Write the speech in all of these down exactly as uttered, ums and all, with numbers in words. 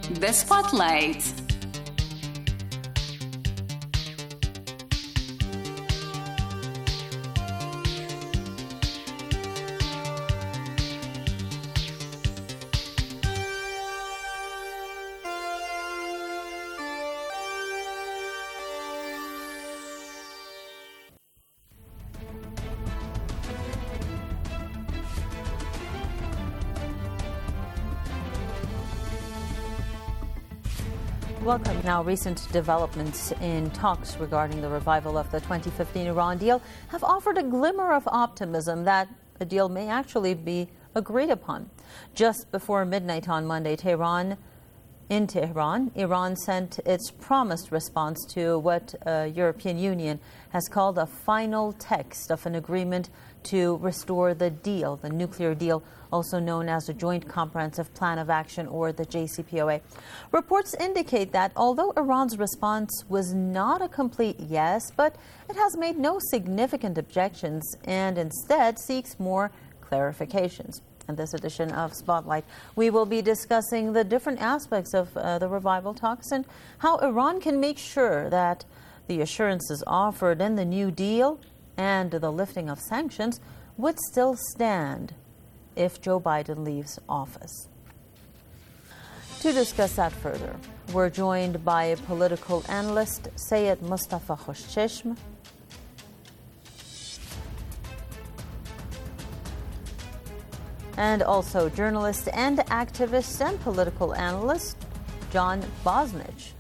The Spotlight. Welcome. Now, recent developments in talks regarding the revival of the twenty fifteen Iran deal have offered a glimmer of optimism that a deal may actually be agreed upon. Just before midnight on Monday, Tehran, in Tehran, Iran sent its promised response to what the European Union has called a final text of an agreement to restore the deal, the nuclear deal, also known as the Joint Comprehensive Plan of Action, or the J C P O A. Reports indicate that although Iran's response was not a complete yes, but it has made no significant objections and instead seeks more clarifications. In this edition of Spotlight, we will be discussing the different aspects of uh, the revival talks and how Iran can make sure that the assurances offered in the new deal and the lifting of sanctions would still stand if Joe Biden leaves office. To discuss that further, we're joined by political analyst Sayed Mustafa Khoshcheshm, and also journalist and activist and political analyst John Bosnich.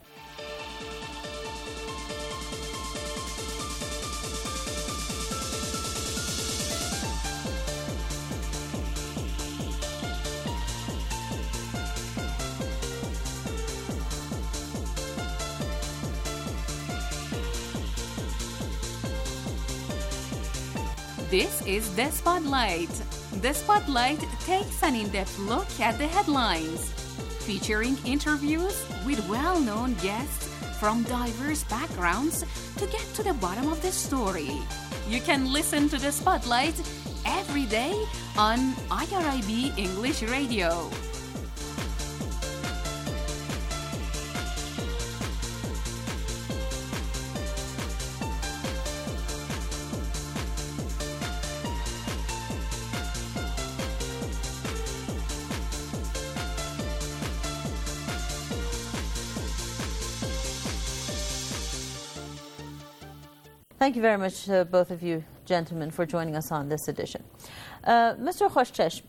This is The Spotlight. The Spotlight takes an in-depth look at the headlines, featuring interviews with well-known guests from diverse backgrounds to get to the bottom of the story. You can listen to The Spotlight every day on I R I B English Radio. Thank you very much, uh, both of you gentlemen, for joining us on this edition. Uh, Mister Khoshcheshm,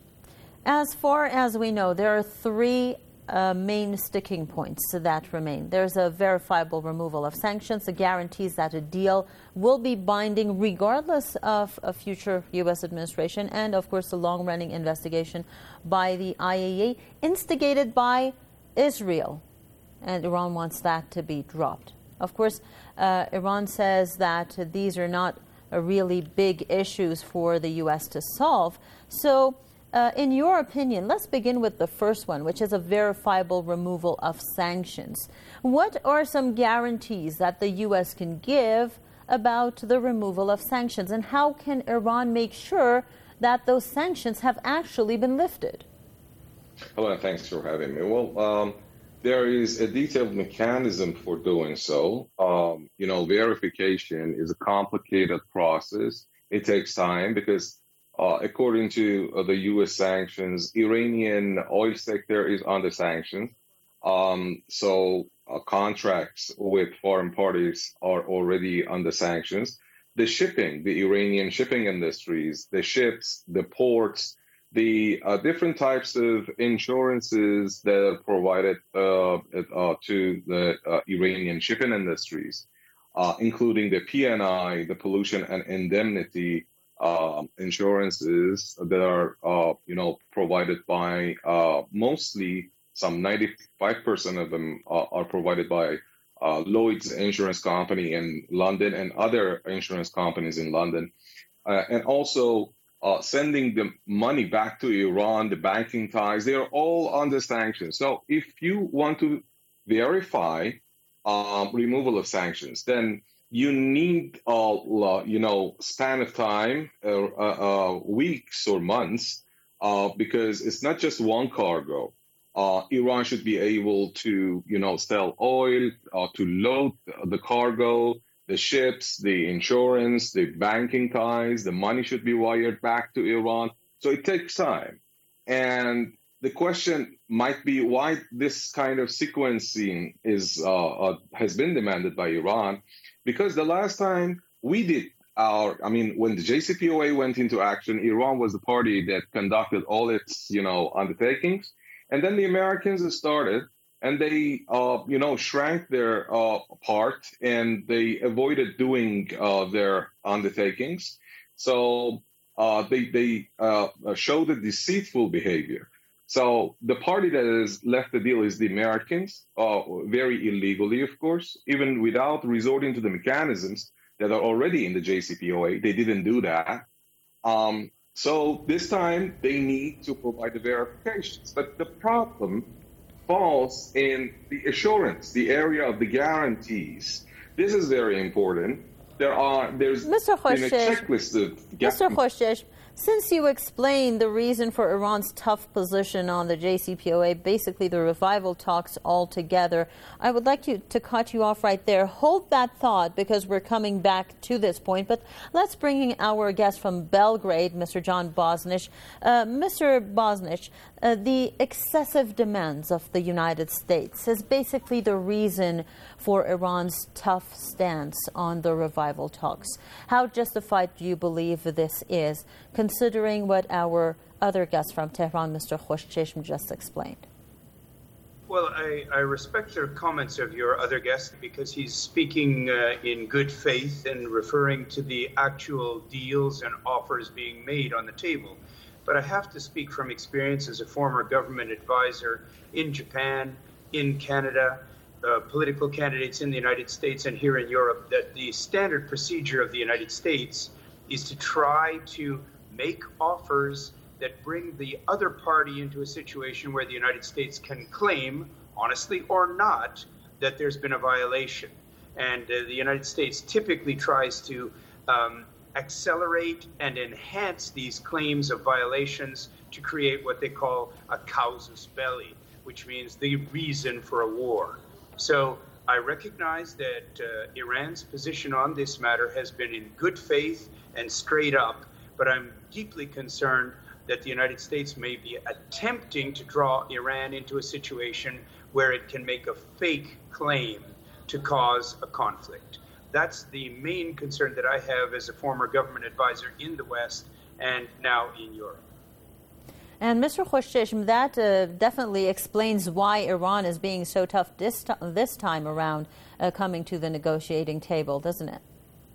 as far as we know, there are three uh, main sticking points that remain. There's a verifiable removal of sanctions, the guarantees that a deal will be binding regardless of a future U S administration, and, of course, the long-running investigation by the I A E A, instigated by Israel, and Iran wants that to be dropped. Of course, uh, Iran says that these are not uh, really big issues for the U S to solve. So, uh, in your opinion, let's begin with the first one, which is a verifiable removal of sanctions. What are some guarantees that the U S can give about the removal of sanctions, and how can Iran make sure that those sanctions have actually been lifted? Hello, and thanks for having me. Well, um, there is a detailed mechanism for doing so. Um, you know, verification is a complicated process. It takes time because, uh, according to uh, the U S sanctions, Iranian oil sector is under sanctions. Um, so uh, contracts with foreign parties are already under sanctions. The shipping, the Iranian shipping industries, the ships, the ports, the uh, different types of insurances that are provided uh, uh, to the uh, Iranian shipping industries, uh, including the P and I, the pollution and indemnity uh, insurances that are, uh, you know, provided by uh, mostly some ninety-five percent of them uh, are provided by uh, Lloyd's Insurance Company in London and other insurance companies in London, uh, and also Uh, sending the money back to Iran, the banking ties, they are all under sanctions. So if you want to verify um, removal of sanctions, then you need a uh, you know span of time, uh, uh, uh, weeks or months, uh, because it's not just one cargo. Uh, Iran should be able to, you know, sell oil, uh, to load the cargo, the ships, the insurance, the banking ties, the money should be wired back to Iran. So it takes time. And the question might be why this kind of sequencing is uh, uh, has been demanded by Iran, because the last time we did our, I mean, when the J C P O A went into action, Iran was the party that conducted all its, you know, undertakings. And then the Americans started, and they, uh, you know, shrank their uh, part, and they avoided doing uh, their undertakings. So uh, they they uh, showed a deceitful behavior. So the party that has left the deal is the Americans, uh, very illegally, of course, even without resorting to the mechanisms that are already in the J C P O A. They didn't do that. Um, so this time they need to provide the verifications. But the problem falls in the assurance, the area of the guarantees. This is very important. There are, there's Mister been a checklist of... Mister Khoshesh, since you explained the reason for Iran's tough position on the J C P O A, basically the revival talks altogether, I would like you to cut you off right there. Hold that thought, because we're coming back to this point. But let's bring in our guest from Belgrade, Mister John Bosnish. Uh, Mister Bosnish, uh, the excessive demands of the United States is basically the reason for Iran's tough stance on the revival talks. How justified do you believe this is, considering what our other guest from Tehran, Mister Khoshcheshm, just explained? Well, I, I respect the comments of your other guest because he's speaking uh, in good faith and referring to the actual deals and offers being made on the table. But I have to speak from experience as a former government advisor in Japan, in Canada, uh, political candidates in the United States and here in Europe, that the standard procedure of the United States is to try to make offers that bring the other party into a situation where the United States can claim, honestly or not, that there's been a violation. And uh, the United States typically tries to um, accelerate and enhance these claims of violations to create what they call a casus belli, which means the reason for a war. So I recognize that uh, Iran's position on this matter has been in good faith and straight up, but I'm deeply concerned that the United States may be attempting to draw Iran into a situation where it can make a fake claim to cause a conflict. That's the main concern that I have as a former government advisor in the West and now in Europe. And Mister Khoshcheshm, that uh, definitely explains why Iran is being so tough this, t- this time around uh, coming to the negotiating table, doesn't it?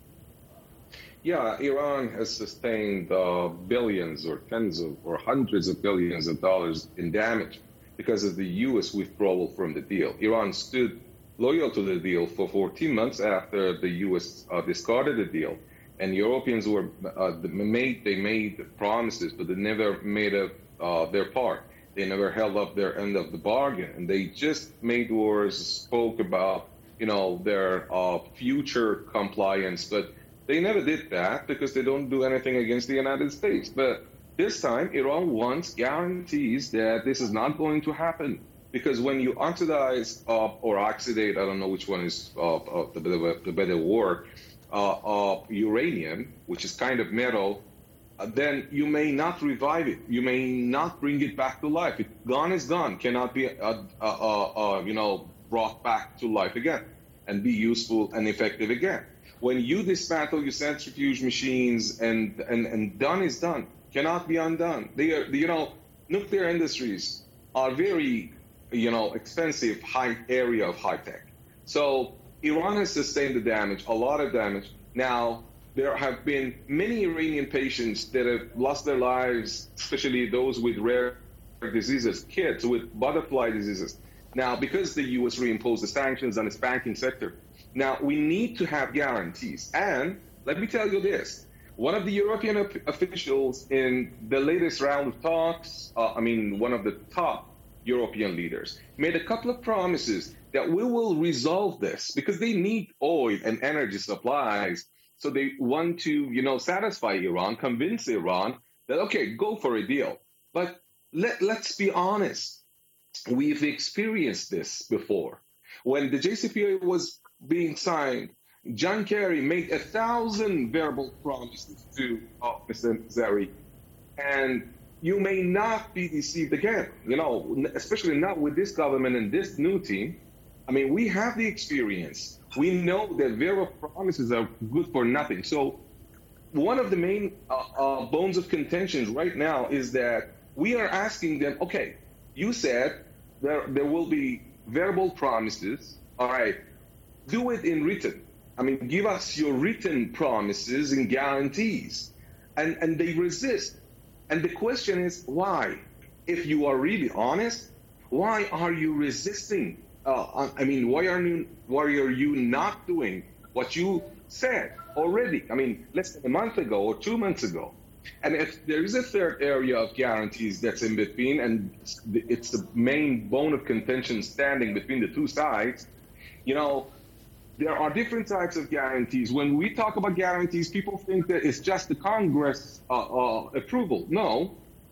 Yeah, Iran has sustained uh, billions or tens of or hundreds of billions of dollars in damage because of the U S withdrawal from the deal. Iran stood loyal to the deal for fourteen months after the U S uh, discarded the deal, and Europeans were uh, made they made promises, but they never made a, uh, their part. They never held up their end of the bargain, and they just made wars, spoke about you know their uh, future compliance, but they never did that because they don't do anything against the United States. But this time, Iran wants guarantees that this is not going to happen. Because when you oxidize uh, or oxidate, I don't know which one is uh, uh, the, better, the better word, uh, uh, uranium, which is kind of metal, uh, then you may not revive it. You may not bring it back to life. It, gone is gone, cannot be, uh, uh, uh, you know, brought back to life again and be useful and effective again. When you dismantle your centrifuge machines and, and, and done is done, cannot be undone. They are, you know, nuclear industries are very, you know, expensive high area of high tech. So Iran has sustained the damage, a lot of damage. Now, there have been many Iranian patients that have lost their lives, especially those with rare diseases, kids with butterfly diseases. Now, because the U S reimposed the sanctions on its banking sector, now we need to have guarantees. And let me tell you this, one of the European officials in the latest round of talks, uh, I mean, one of the top European leaders, made a couple of promises that we will resolve this because they need oil and energy supplies. So they want to, you know, satisfy Iran, convince Iran that, okay, go for a deal. But let, let's be honest. we've experienced this before. When the J C P O A was being signed, John Kerry made a thousand verbal promises to uh, Mister Zeri, and you may not be deceived again, you know, especially not with this government and this new team. I mean, we have the experience. We know that verbal promises are good for nothing. So one of the main uh, uh, bones of contentions right now is that we are asking them, okay, you said there, there will be verbal promises. All right, do it in written. I mean, give us your written promises and guarantees. And, and they resist. And the question is, why? If you are really honest, why are you resisting? Uh, I mean, why are you why are you not doing what you said already? I mean, less than a month ago or two months ago. And if there is a third area of guarantees that's in between, and it's the main bone of contention standing between the two sides, you know, there are different types of guarantees. When we talk about guarantees, people think that it's just the Congress uh, uh, approval. No,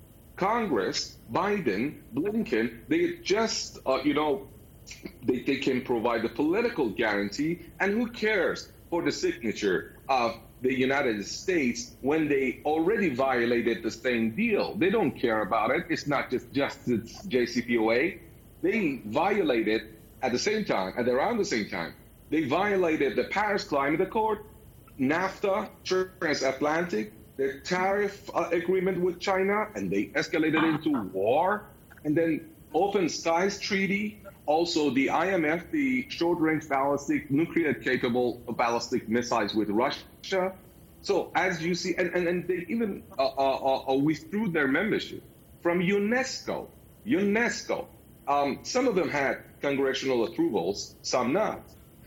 Congress, Biden, Blinken, they just, uh, you know, they, they can provide a political guarantee. And who cares for the signature of the United States when they already violated the same deal? They don't care about it. It's not just, just the J C P O A. They violated at the same time, at around the same time. They violated the Paris Climate Accord, NAFTA, transatlantic, the tariff uh, agreement with China, and they escalated into war. And then Open Skies Treaty, also the I M F, the short-range ballistic, nuclear-capable ballistic missiles with Russia. So as you see, and, and, and they even uh, uh, uh, withdrew their membership from UNESCO. UNESCO. Um, some of them had congressional approvals, some not.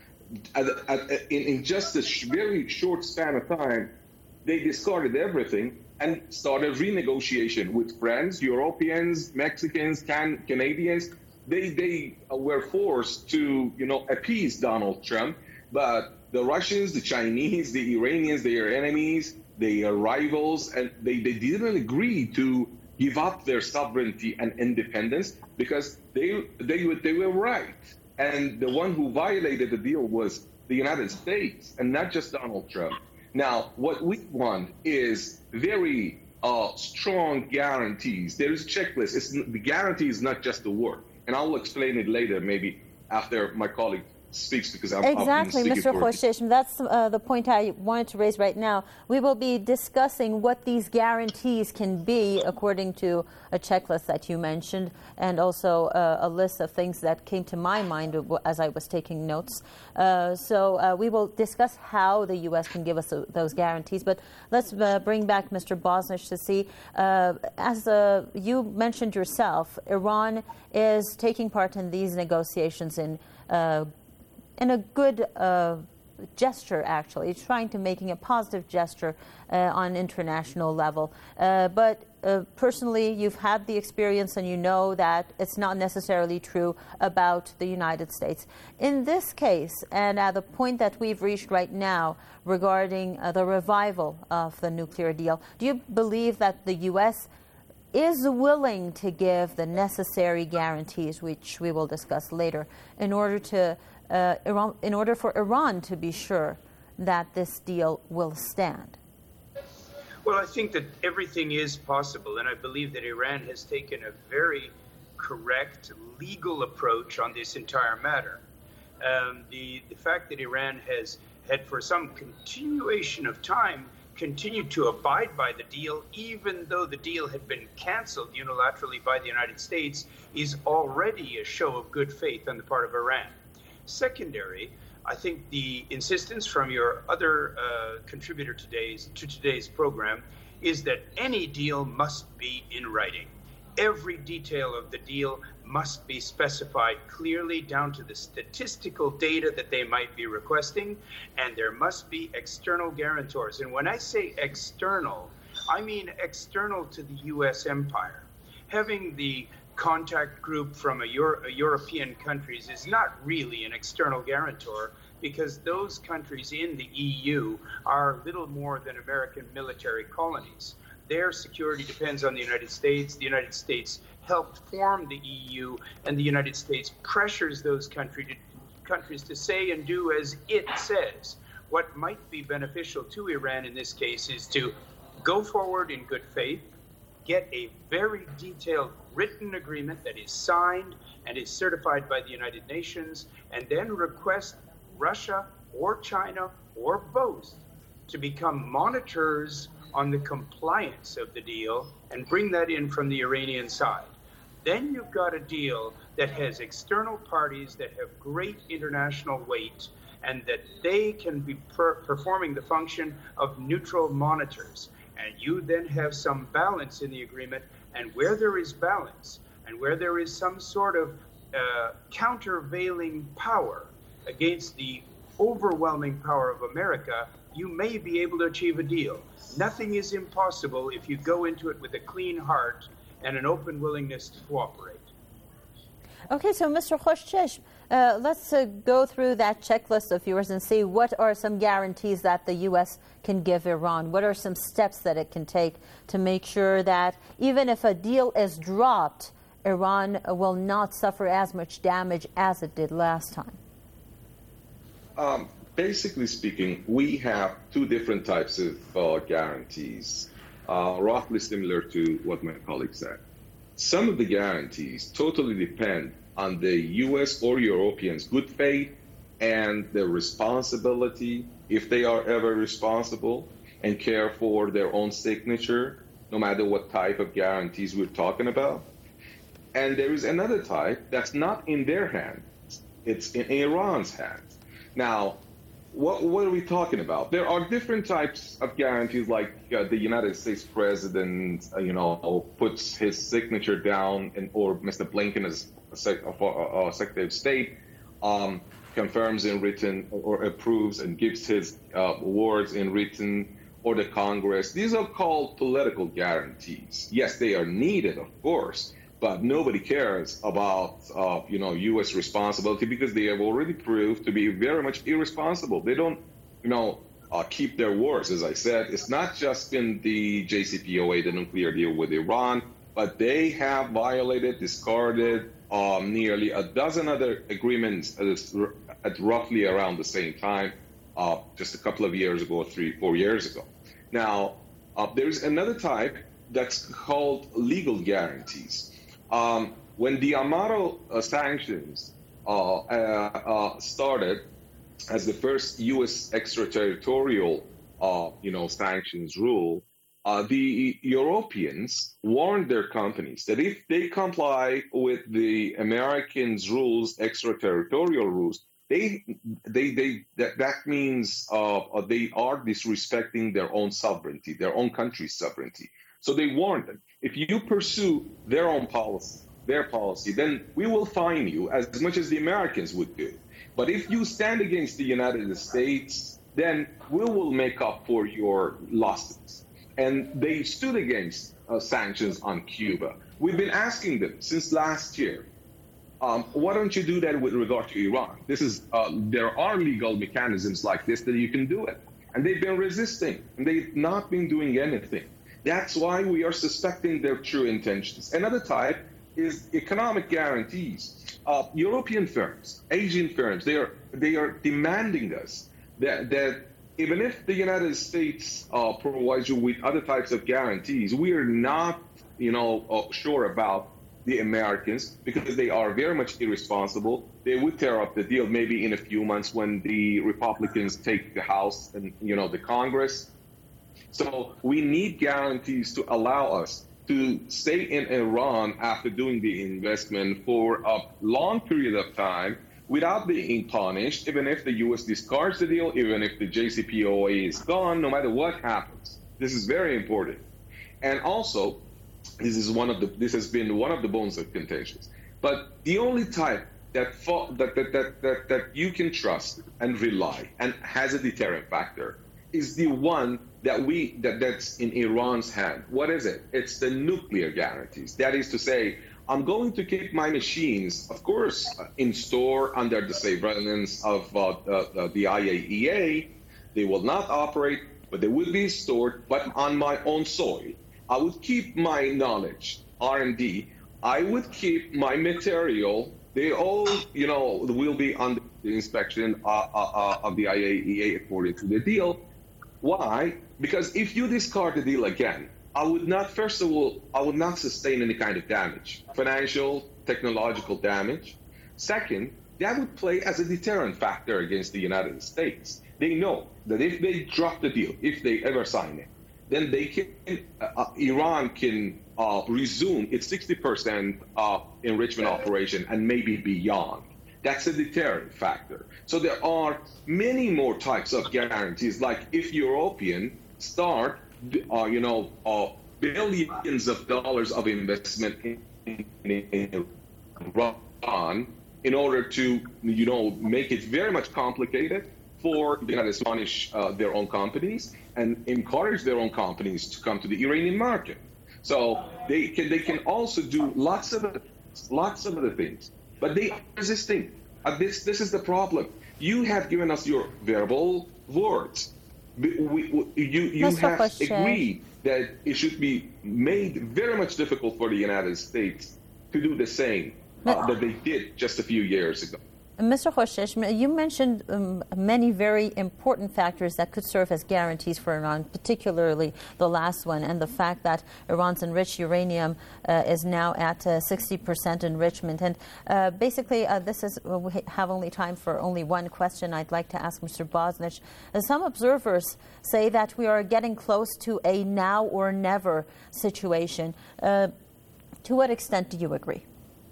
At, at, in, in just a sh- very short span of time, they discarded everything and started renegotiation with friends, Europeans, Mexicans, can, Canadians. They they were forced to, you know, appease Donald Trump, but the Russians, the Chinese, the Iranians, they are enemies, they are rivals, and they, they didn't agree to give up their sovereignty and independence because they they they were right. And the one who violated the deal was the United States, and not just Donald Trump. Now, what we want is very uh, strong guarantees. There is a checklist. It's, the guarantee is not just the word. And I'll explain it later, maybe after my colleague speaks, because I'm exactly, Mister Khoshchesham. That's uh, the point I wanted to raise right now. We will be discussing what these guarantees can be according to a checklist that you mentioned, and also uh, a list of things that came to my mind as I was taking notes. Uh, so uh, we will discuss how the U S can give us uh, those guarantees. But let's uh, bring back Mister Bosnich to see, uh, as uh, you mentioned yourself, Iran is taking part in these negotiations in uh, in a good uh, gesture, actually. It's trying to making a positive gesture uh, on international level. Uh, but uh, personally, you've had the experience and you know that it's not necessarily true about the United States. In this case, and at the point that we've reached right now regarding uh, the revival of the nuclear deal, do you believe that the U S is willing to give the necessary guarantees, which we will discuss later, in order to Uh, Iran, in order for Iran to be sure that this deal will stand? Well, I think that everything is possible, and I believe that Iran has taken a very correct legal approach on this entire matter. Um, the, the fact that Iran has had for some continuation of time continued to abide by the deal, even though the deal had been canceled unilaterally by the United States, is already a show of good faith on the part of Iran. Secondary, I think the insistence from your other uh, contributor today's, to today's program is that any deal must be in writing. Every detail of the deal must be specified clearly down to the statistical data that they might be requesting, and there must be external guarantors. And when I say external, I mean external to the U S empire. Having the contact group from a, Euro- a European countries is not really an external guarantor, because those countries in the E U are little more than American military colonies. their security depends on the United States. The United States helped form the E U, and the United States pressures those country to, countries to say and do as it says. What might be beneficial to Iran in this case is to go forward in good faith, get a very detailed written agreement that is signed and is certified by the United Nations, and then request Russia or China or both to become monitors on the compliance of the deal and bring that in from the Iranian side. Then you've got a deal that has external parties that have great international weight and that they can be per- performing the function of neutral monitors. And you then have some balance in the agreement, and where there is balance and where there is some sort of uh, countervailing power against the overwhelming power of America, you may be able to achieve a deal. Nothing is impossible if you go into it with a clean heart and an open willingness to cooperate. Okay, so Mister Khoshcheshm, uh, let's uh, go through that checklist of yours and see what are some guarantees that the U S can give Iran. What are some steps that it can take to make sure that even if a deal is dropped, Iran will not suffer as much damage as it did last time? Um, basically speaking, we have two different types of uh, guarantees, uh, roughly similar to what my colleague said. Some of the guarantees totally depend on the U S or Europeans' good faith and their responsibility, if they are ever responsible, and care for their own signature, no matter what type of guarantees we're talking about. And there is another type that's not in their hands. It's in Iran's hands. Now, what, what are we talking about? There are different types of guarantees, like uh, the United States president, uh, you know, puts his signature down, and or Mister Blinken as sec- uh, uh, Secretary of State um, confirms in written or approves and gives his uh, words in written, or the Congress. These are called political guarantees. Yes, they are needed, of course, but nobody cares about, uh, you know, U S responsibility because they have already proved to be very much irresponsible. They don't, you know, uh, keep their words. As I said, it's not just in the J C P O A, the nuclear deal with Iran, but they have violated, discarded um, nearly a dozen other agreements at roughly around the same time, uh, just a couple of years ago, three, four years ago. Now, uh, there's another type that's called legal guarantees. Um, when the Amaro uh, sanctions uh, uh, uh, started as the first U S extraterritorial, uh, you know, sanctions rule, uh, the Europeans warned their companies that if they comply with the Americans' rules, extraterritorial rules, they, they, they, that, that means uh, they are disrespecting their own sovereignty, their own country's sovereignty. So they warned them, if you pursue their own policy, their policy, then we will fine you as much as the Americans would do. But if you stand against the United States, then we will make up for your losses. And they stood against uh, sanctions on Cuba. We've been asking them since last year, um, why don't you do that with regard to Iran? This is uh, there are legal mechanisms like this that you can do it. And they've been resisting, and they've not been doing anything. That's why we are suspecting their true intentions. Another type is economic guarantees. Uh, European firms, Asian firms, they are they are demanding us that, that even if the United States uh, provides you with other types of guarantees, we are not, you know, uh, sure about the Americans because they are very much irresponsible. They would tear up the deal maybe in a few months when the Republicans take the House and, you know, the Congress. So we need guarantees to allow us to stay in Iran after doing the investment for a long period of time without being punished, even if the U S discards the deal, even if the J C P O A is gone, no matter what happens. This is very important. And also, this is one of the this has been one of the bones of contentions. But the only type that that that that that, that you can trust and rely and has a deterrent factor is the one that we that that's in Iran's hand. What is it? It's the nuclear guarantees. That is to say, I'm going to keep my machines, of course, in store under the surveillance of uh, uh, the I A E A. They will not operate, but they will be stored, but on my own soil. I would keep my knowledge, R and D. I would keep my material. They all, you know, will be under the inspection uh, uh, of the I A E A according to the deal. Why? Because if you discard the deal again, I would not, first of all, I would not sustain any kind of damage, financial, technological damage. Second, that would play as a deterrent factor against the United States. They know that if they drop the deal, if they ever sign it, then they can, uh, Iran can uh, resume its sixty percent uh, enrichment operation and maybe beyond. That's a deterrent factor. So there are many more types of guarantees. Like if Europeans start, uh, you know, uh, billions of dollars of investment in, in Iran in order to, you know, make it very much complicated for the United States to punish uh, their own companies and encourage their own companies to come to the Iranian market. So they can they can also do lots of lots of other things, but they are resisting. Uh, this this is the problem. You have given us your verbal words. We, we, you you Mister have agreed that it should be made very much difficult for the United States to do the same uh, that they did just a few years ago. Mister Khoshesh, you mentioned um, many very important factors that could serve as guarantees for Iran, particularly the last one, and the fact that Iran's enriched uranium uh, is now at uh, sixty percent enrichment. And uh, basically, uh, this is uh, we have only time for only one question I'd like to ask Mister Bosnich. Uh, some observers say that we are getting close to a now or never situation. Uh, to what extent do you agree?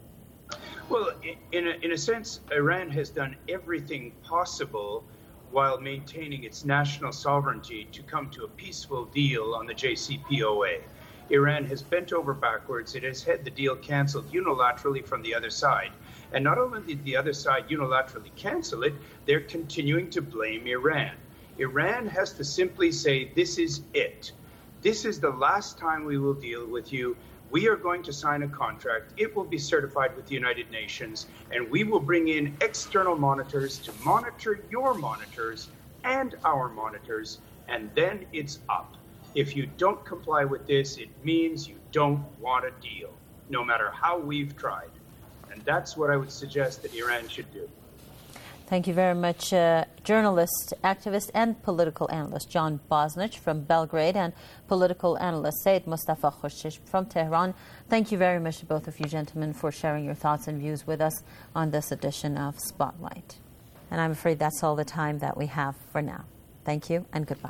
Well, in a, in a sense, Iran has done everything possible while maintaining its national sovereignty to come to a peaceful deal on the J C P O A. Iran has bent over backwards. It has had the deal canceled unilaterally from the other side. And not only did the other side unilaterally cancel it, they're continuing to blame Iran. Iran has to simply say, this is it. This is the last time we will deal with you. We are going to sign a contract. It will be certified with the United Nations, and we will bring in external monitors to monitor your monitors and our monitors, and then it's up. If you don't comply with this, it means you don't want a deal, no matter how we've tried. And that's what I would suggest that Iran should do. Thank you very much, uh, journalist, activist, and political analyst John Bosnich from Belgrade, and political analyst Saeed Mustafa Khoshesh from Tehran. Thank you very much to both of you gentlemen for sharing your thoughts and views with us on this edition of Spotlight. And I'm afraid that's all the time that we have for now. Thank you and goodbye.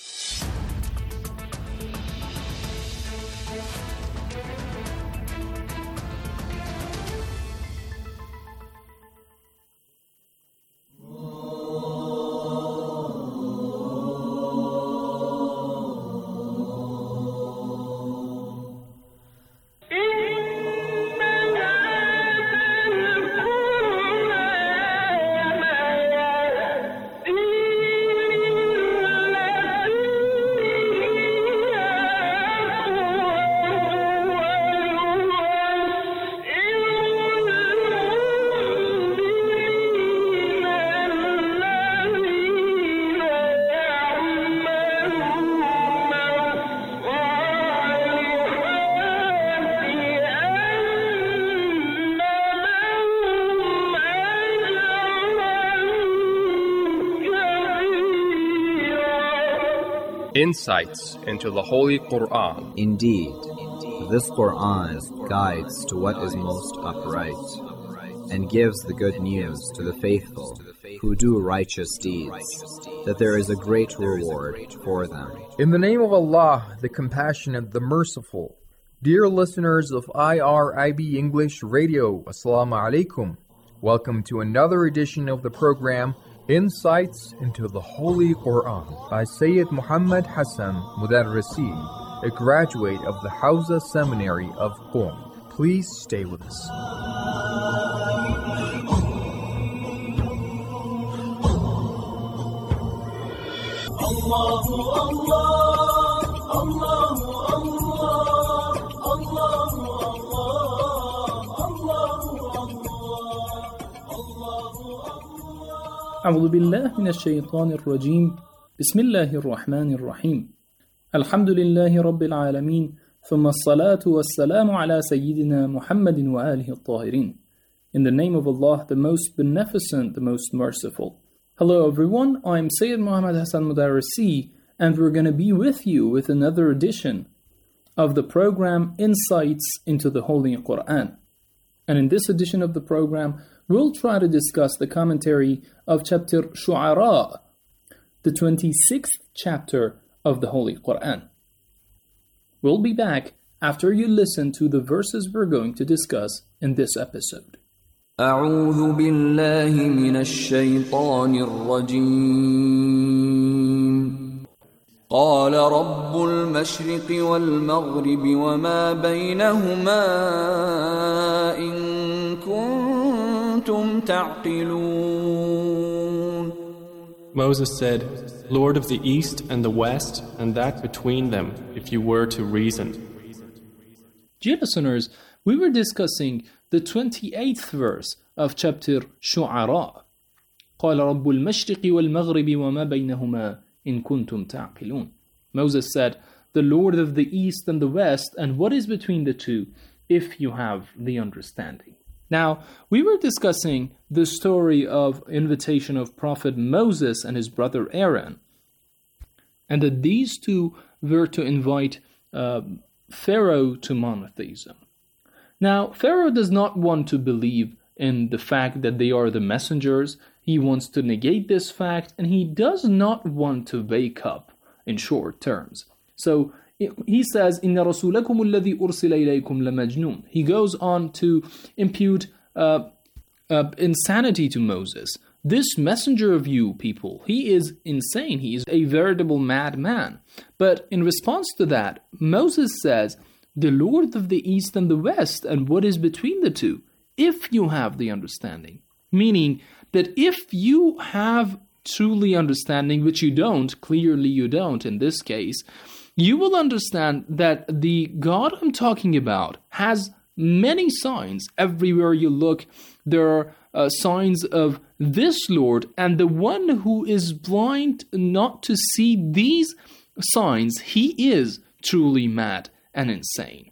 Insights into the Holy Quran. Indeed, this Quran guides to what is most upright, and gives the good news to the faithful who do righteous deeds, that there is a great reward for them. In the name of Allah, the Compassionate, the Merciful. Dear listeners of I R I B English Radio, Assalamu alaikum. Welcome to another edition of the program Insights into the Holy Quran by Sayyid Muhammad Hassan Mudarrisi, a graduate of the Hawza Seminary of Qom. Please stay with us. Allahu Allah, Allahu Allah, Allahu أعوذ بالله من الشيطان الرجيم بسم الله الرحمن الرحيم الحمد لله رب العالمين ثم الصلاة والسلام على سيدنا محمد وآله الطاهرين. In the name of Allah, the most beneficent, the most merciful. Hello everyone, I'm Sayyid Muhammad Hassan Mudarrisi, and we're going to be with you with another edition of the program Insights into the Holy Quran. And in this edition of the program, we'll try to discuss the commentary of chapter Shu'ara, the twenty-sixth chapter of the Holy Quran. We'll be back after you listen to the verses we're going to discuss in this episode. أعوذ بالله من الشيطان الرجيم قال رب المشرق والمغرب وما بينهما إن كنتم تعقلون. Moses said, Lord of the East and the West, and that between them, if you were to reason. Dear listeners, we were discussing the twenty-eighth verse of chapter Shu'ara. قال رب المشرق والمغرب وما بينهما إن كنتم تعقلون. Moses said, the Lord of the East and the West, and what is between the two, if you have the understanding. Now, we were discussing the story of invitation of Prophet Moses and his brother Aaron, and that these two were to invite uh, Pharaoh to monotheism. Now, Pharaoh does not want to believe in the fact that they are the messengers. He wants to negate this fact, and he does not want to wake up in short terms. So he says, إِنَّ رَسُولَكُمُ الَّذِي أُرْسِلَ إِلَيْكُمْ لَمَجْنُونَ. He goes on to impute uh, uh, insanity to Moses. This messenger of you people, he is insane. He is a veritable madman. But in response to that, Moses says, the Lord of the East and the West, and what is between the two, if you have the understanding. Meaning that if you have truly understanding, which you don't, clearly you don't in this case, you will understand that the God I'm talking about has many signs. Everywhere you look, there are uh, signs of this Lord, and the one who is blind not to see these signs, he is truly mad and insane.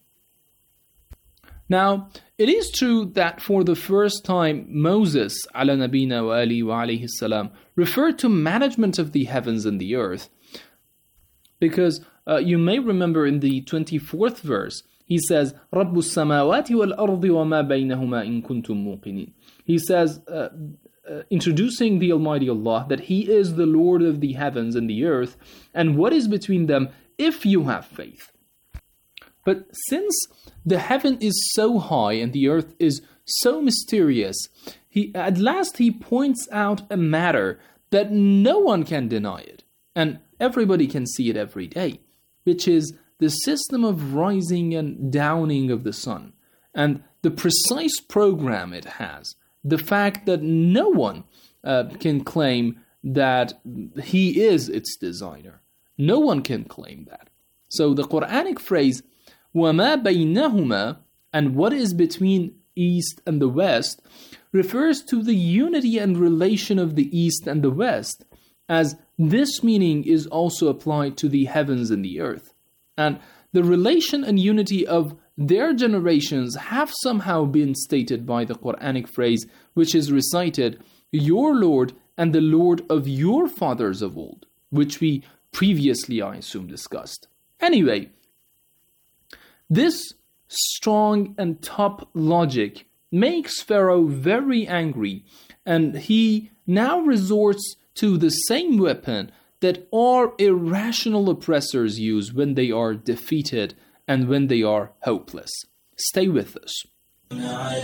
Now, it is true that for the first time, Moses, ala nabina wa ali wa alayhi salam, referred to management of the heavens and the earth, because uh, you may remember in the twenty-fourth verse, he says, رَبُّ السَّمَاوَاتِ وَالْأَرْضِ وَمَا بَيْنَهُمَا إِن كُنتُم مُوقِنِينَ. He says, uh, uh, introducing the Almighty Allah, that He is the Lord of the heavens and the earth, and what is between them, if you have faith. But since the heaven is so high and the earth is so mysterious, he at last he points out a matter that no one can deny it, and everybody can see it every day, which is the system of rising and downing of the sun, and the precise program it has, the fact that no one uh, can claim that he is its designer. No one can claim that. So the Quranic phrase, وَمَا بَيْنَهُمَا, and what is between East and the West, refers to the unity and relation of the East and the West, as this meaning is also applied to the heavens and the earth. And the relation and unity of their generations have somehow been stated by the Quranic phrase, which is recited, your Lord and the Lord of your fathers of old, which we previously, I assume, discussed. Anyway, this strong and top logic makes Pharaoh very angry, and he now resorts to the same weapon that all irrational oppressors use when they are defeated and when they are hopeless. Stay with us. We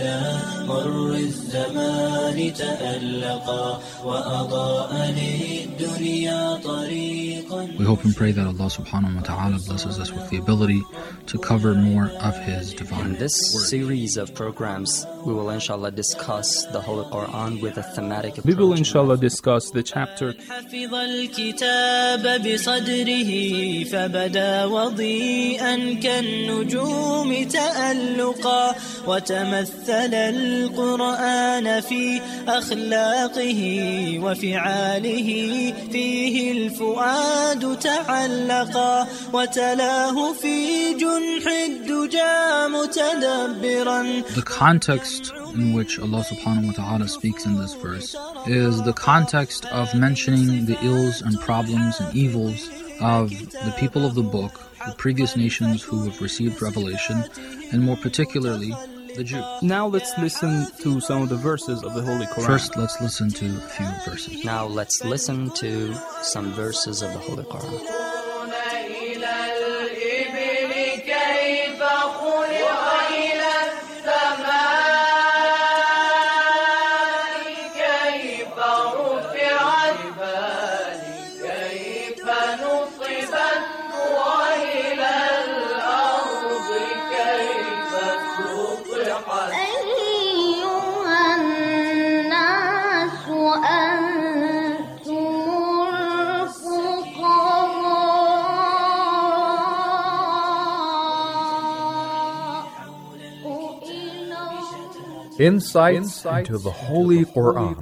hope and pray that Allah subhanahu wa ta'ala blesses us with the ability to cover more of His divine In this series of programs, We will inshallah discuss the Holy Quran with a thematic approach. We will inshallah discuss the chapter. حفظ الكتاب بصدره فبدا وضيئا كالنجوم تألقا وتمثل القرآن في أخلاقه وفعاله فيه الفؤاد تعلقا وتلاه في جنح الدجى متدبرا. The context in which Allah subhanahu wa ta'ala speaks in this verse is the context of mentioning the ills and problems and evils of the people of the book, the previous nations who have received revelation, and more particularly the Jews. Now let's listen to some of the verses of the Holy Quran. First, let's listen to a few verses. Now let's listen to some verses of the Holy Quran. Insights into the Holy Quran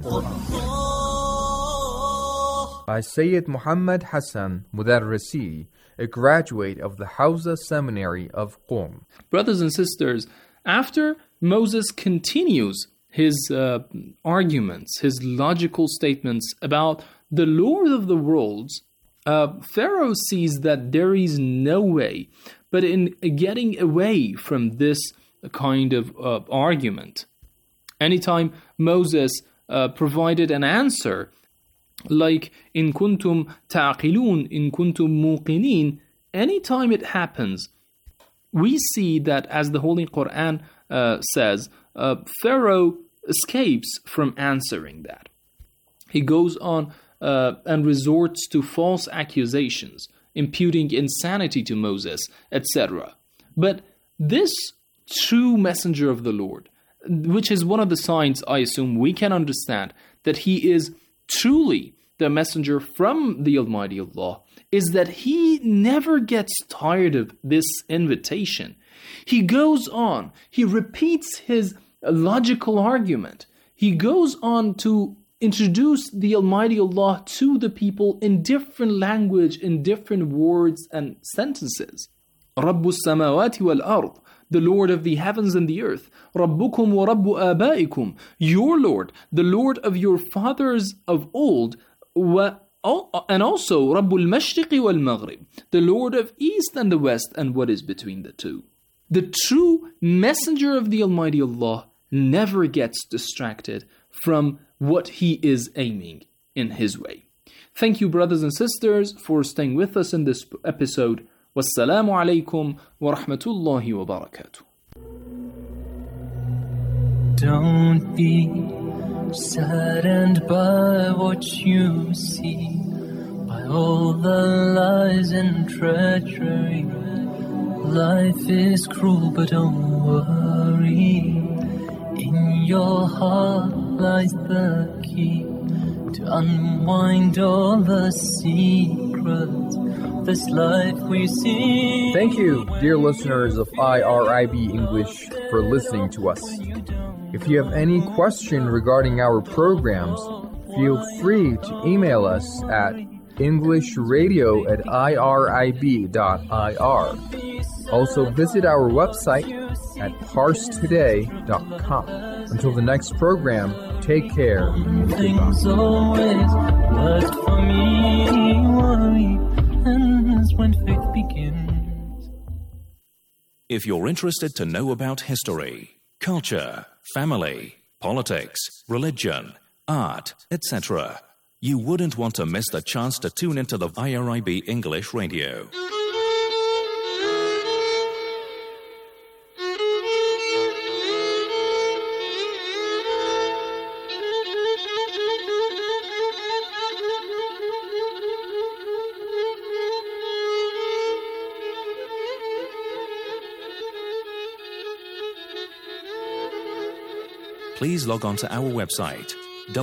by Sayyid Muhammad Hassan Mudarrisi, a graduate of the Hawza Seminary of Qom. Brothers and sisters, after Moses continues his uh, arguments, his logical statements about the Lord of the worlds, uh, Pharaoh sees that there is no way but in getting away from this kind of uh, argument. Anytime Moses uh, provided an answer, like in kuntum ta'qilun, in kuntum muqinin, anytime it happens, we see that, as the Holy Quran uh, says, uh, Pharaoh escapes from answering that. He goes on uh, and resorts to false accusations, imputing insanity to Moses, et cetera. But this true messenger of the Lord, which is one of the signs, I assume, we can understand that he is truly the messenger from the Almighty Allah, is that he never gets tired of this invitation. He goes on, he repeats his logical argument. He goes on to introduce the Almighty Allah to the people in different language, in different words and sentences. Rabbus samawati wal ard, the Lord of the heavens and the earth. Rabbukum wa Rabbu abaikum, your Lord, the Lord of your fathers of old. Wa, and also Rabbul mashriqi wal maghrib, the Lord of east and the west and what is between the two. The true messenger of the Almighty Allah never gets distracted from what he is aiming in his way. Thank you, brothers and sisters, for staying with us in this episode. Wassalamu alaikum wa rahmatullahi wa barakatuh. Don't be saddened by what you see, by all the lies and treachery. Life is cruel, but don't worry. In your heart lies the key to unwind all the secrets. This life we see. Thank you, dear listeners of I R I B English, for listening to us. If you have any question regarding our programs, feel free to email us at englishradio at irib dot ir. Also visit our website at parse today dot com. Until the next program, take care. Things always worked for me. Worry ends when faith begins. If you're interested to know about history, culture, family, politics, religion, art, et cetera, you wouldn't want to miss the chance to tune into the I R I B English Radio. please log on to our website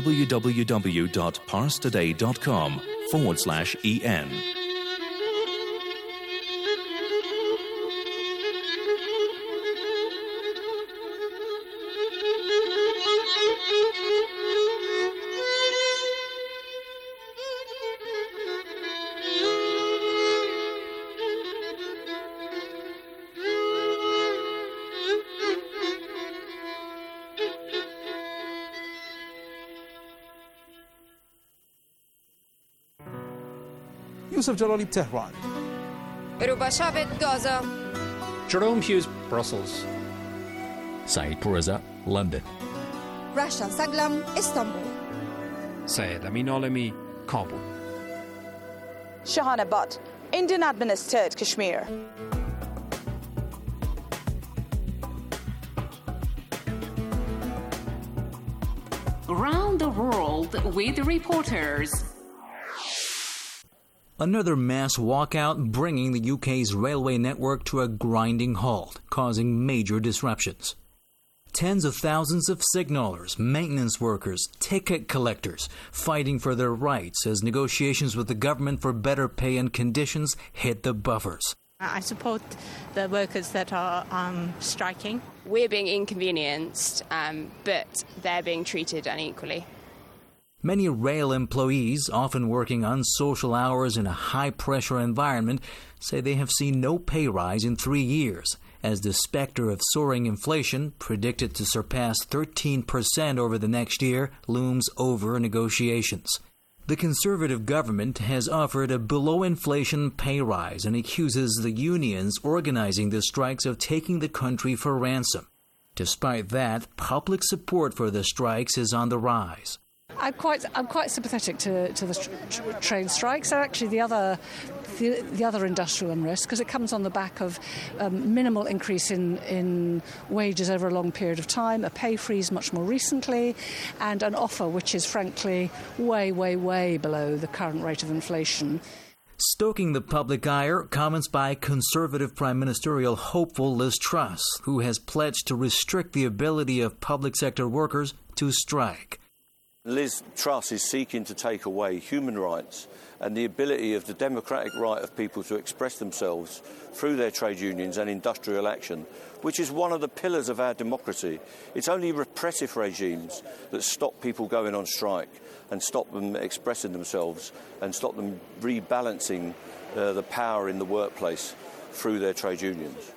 www.parstoday.com forward slash en. Yusuf Jalali, Tehran. Rubashavet, Gaza. Jerome Hughes, Brussels. Saeed Pourreza, London. Rasha Saglam, Istanbul. Syed Amin Alami, Kabul. Shahana Butt, Indian administered Kashmir. Around the world with reporters. Another mass walkout bringing the U K's railway network to a grinding halt, causing major disruptions. Tens of thousands of signallers, maintenance workers, ticket collectors fighting for their rights as negotiations with the government for better pay and conditions hit the buffers. I support the workers that are um, striking. We're being inconvenienced, um, but they're being treated unequally. Many rail employees, often working unsocial hours in a high-pressure environment, say they have seen no pay rise in three years, as the specter of soaring inflation, predicted to surpass thirteen percent over the next year, looms over negotiations. The Conservative government has offered a below-inflation pay rise and accuses the unions organizing the strikes of taking the country for ransom. Despite that, public support for the strikes is on the rise. I'm quite, I'm quite sympathetic to, to the tr- tr- train strikes. They're actually the other, the, the other industrial unrest, because it comes on the back of um, minimal increase in, in wages over a long period of time, a pay freeze much more recently, and an offer which is frankly way, way, way below the current rate of inflation. Stoking the public ire, comments by Conservative Prime Ministerial hopeful Liz Truss, who has pledged to restrict the ability of public sector workers to strike. Liz Truss is seeking to take away human rights and the ability of the democratic right of people to express themselves through their trade unions and industrial action, which is one of the pillars of our democracy. It's only repressive regimes that stop people going on strike and stop them expressing themselves and stop them rebalancing uh, the power in the workplace through their trade unions.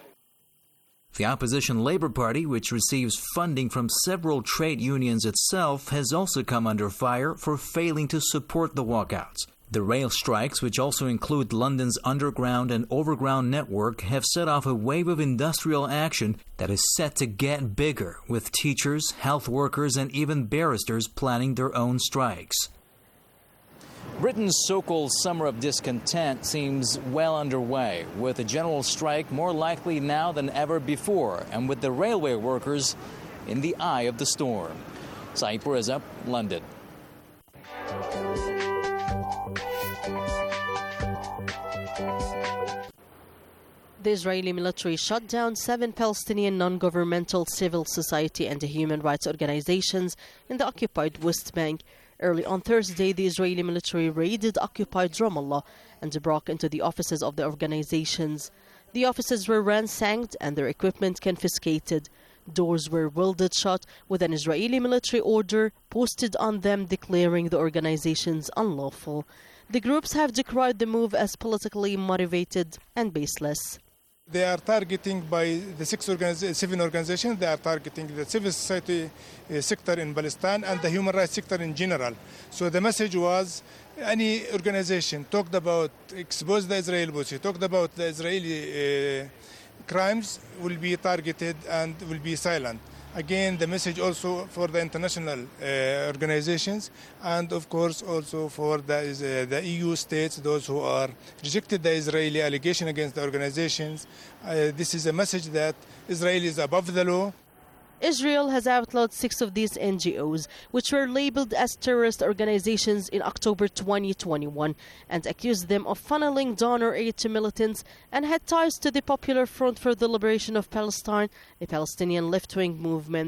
The opposition Labour Party, which receives funding from several trade unions itself, has also come under fire for failing to support the walkouts. The rail strikes, which also include London's underground and overground network, have set off a wave of industrial action that is set to get bigger, with teachers, health workers, and even barristers planning their own strikes. Britain's so-called summer of discontent seems well underway, with a general strike more likely now than ever before, and with the railway workers in the eye of the storm. Saeed Pourreza, London. The Israeli military shut down seven Palestinian non-governmental civil society and human rights organizations in the occupied West Bank. Early on Thursday, the Israeli military raided occupied Ramallah and broke into the offices of the organizations. The offices were ransacked and their equipment confiscated. Doors were welded shut with an Israeli military order posted on them declaring the organizations unlawful. The groups have decried the move as politically motivated and baseless. They are targeting by the six organiz- seven organizations. They are targeting the civil society uh, sector in Palestine and the human rights sector in general. So the message was, any organization talked about expose the Israeli policy, talked about the Israeli uh, crimes, will be targeted and will be silent. Again, the message also for the international uh, organizations and, of course, also for the, uh, the E U states, those who are rejected the Israeli allegation against the organizations. Uh, this is a message that Israel is above the law. Israel has outlawed six of these N G Os, which were labeled as terrorist organizations in October twenty twenty-one, and accused them of funneling donor aid to militants and had ties to the Popular Front for the Liberation of Palestine, a Palestinian left-wing movement.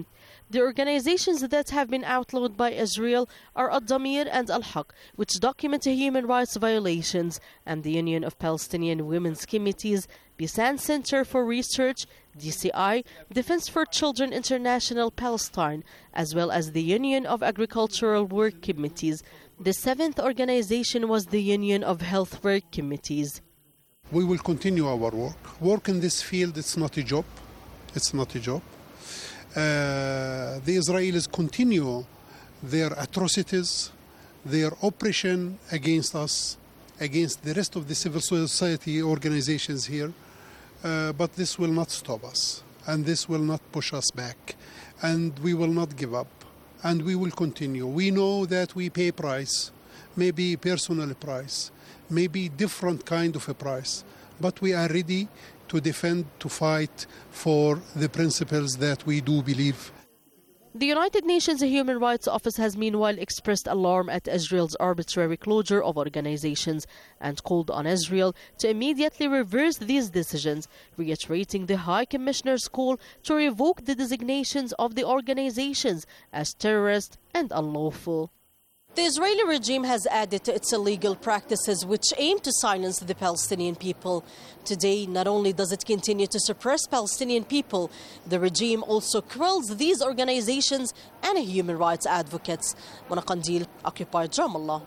The organizations that have been outlawed by Israel are Ad-Damir and Al-Haq, which document human rights violations, and the Union of Palestinian Women's Committees, Bisan Center for Research, D C I, Defense for Children International Palestine, as well as the Union of Agricultural Work Committees. The seventh organization was the Union of Health Work Committees. We will continue our work. Work in this field, it's not a job. It's not a job. Uh, the Israelis continue their atrocities, their oppression against us, against the rest of the civil society organizations here. Uh, but this will not stop us, and this will not push us back, and we will not give up, and we will continue. We know that we pay price, maybe personal price, maybe different kind of a price, but we are ready to defend, to fight for the principles that we do believe. The United Nations Human Rights Office has meanwhile expressed alarm at Israel's arbitrary closure of organizations and called on Israel to immediately reverse these decisions, reiterating the High Commissioner's call to revoke the designations of the organizations as terrorist and unlawful. The Israeli regime has added to its illegal practices which aim to silence the Palestinian people. Today, not only does it continue to suppress Palestinian people, the regime also quells these organizations and human rights advocates. Mona Qandil, Occupied Ramallah.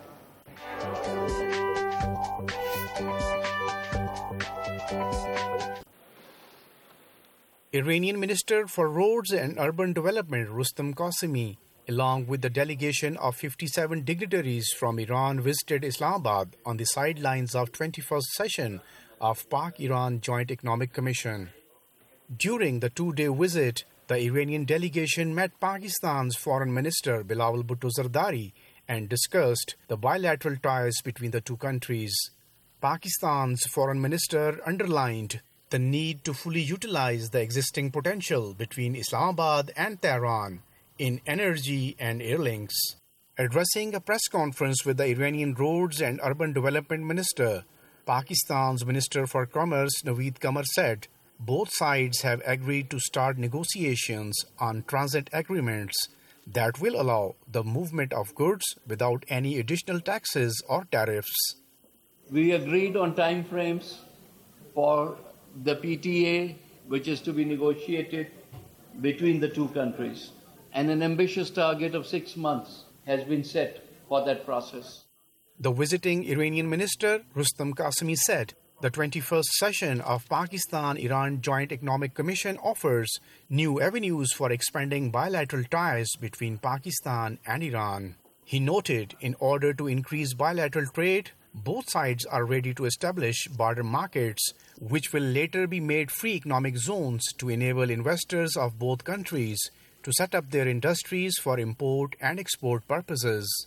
Iranian Minister for Roads and Urban Development Rustam Qasimi, along with the delegation of fifty-seven dignitaries from Iran, visited Islamabad on the sidelines of twenty-first session of Pak-Iran Joint Economic Commission. During the two-day visit, the Iranian delegation met Pakistan's Foreign Minister Bilawal Bhutto Zardari and discussed the bilateral ties between the two countries. Pakistan's Foreign Minister underlined the need to fully utilize the existing potential between Islamabad and Tehran in energy and air links. Addressing a press conference with the Iranian Roads and Urban Development Minister, Pakistan's Minister for Commerce Naveed Qamar said both sides have agreed to start negotiations on transit agreements that will allow the movement of goods without any additional taxes or tariffs. We agreed on timeframes for the P T A, which is to be negotiated between the two countries. And an ambitious target of six months has been set for that process. The visiting Iranian minister, Rustam Qasimi, said the twenty-first session of Pakistan-Iran Joint Economic Commission offers new avenues for expanding bilateral ties between Pakistan and Iran. He noted in order to increase bilateral trade, both sides are ready to establish border markets, which will later be made free economic zones to enable investors of both countries to set up their industries for import and export purposes.